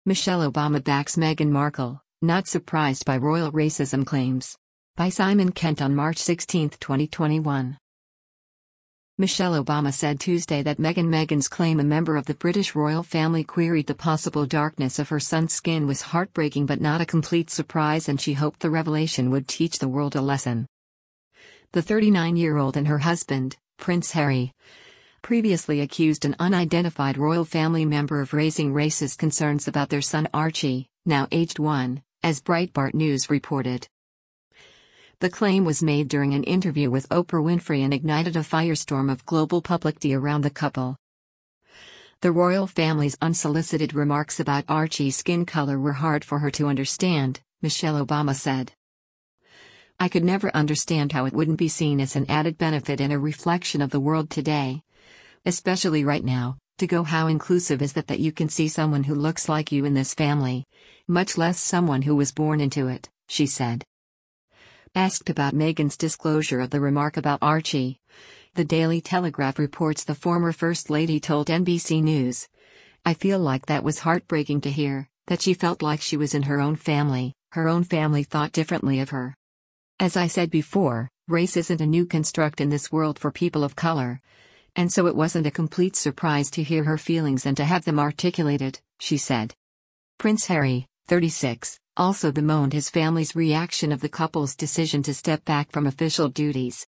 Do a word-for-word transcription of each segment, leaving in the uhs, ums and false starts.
Michelle Obama backs Meghan Markle, not surprised by royal racism claims. By Simon Kent on March sixteenth, twenty twenty-one. Michelle Obama said Tuesday that Meghan Meghan's claim a member of the British royal family queried the possible darkness of her son's skin was heartbreaking but not a complete surprise, and she hoped the revelation would teach the world a lesson. The thirty-nine-year-old and her husband, Prince Harry, previously accused an unidentified royal family member of raising racist concerns about their son Archie, now aged one, as Breitbart News reported. The claim was made during an interview with Oprah Winfrey and ignited a firestorm of global publicity around the couple. The royal family's unsolicited remarks about Archie's skin color were hard for her to understand, Michelle Obama said. I could never understand how it wouldn't be seen as an added benefit and a reflection of the world today. Especially right now, to go how inclusive is that that you can see someone who looks like you in this family, much less someone who was born into it, she said. Asked about Meghan's disclosure of the remark about Archie, the Daily Telegraph reports the former First Lady told N B C News, I feel like that was heartbreaking to hear, that she felt like she was in her own family, her own family thought differently of her. As I said before, race isn't a new construct in this world for people of color. And so it wasn't a complete surprise to hear her feelings and to have them articulated, she said. Prince Harry, thirty-six, also bemoaned his family's reaction of the couple's decision to step back from official duties.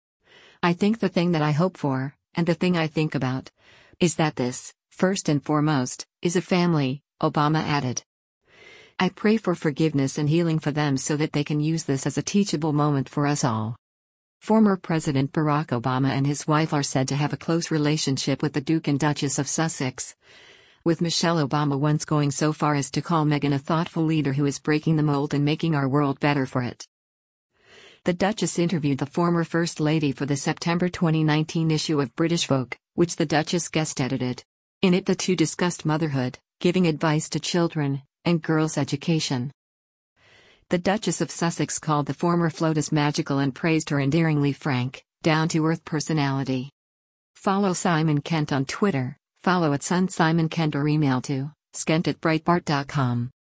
I think the thing that I hope for, and the thing I think about, is that this, first and foremost, is a family, Obama added. I pray for forgiveness and healing for them so that they can use this as a teachable moment for us all. Former President Barack Obama and his wife are said to have a close relationship with the Duke and Duchess of Sussex, with Michelle Obama once going so far as to call Meghan a thoughtful leader who is breaking the mold and making our world better for it. The Duchess interviewed the former First Lady for the September twenty nineteen issue of British Vogue, which the Duchess guest-edited. In it the two discussed motherhood, giving advice to children, and girls' education. The Duchess of Sussex called the former FLOTUS magical and praised her endearingly frank, down-to-earth personality. Follow Simon Kent on Twitter, follow at Son Simon Kent or email to skent at breitbart dot com.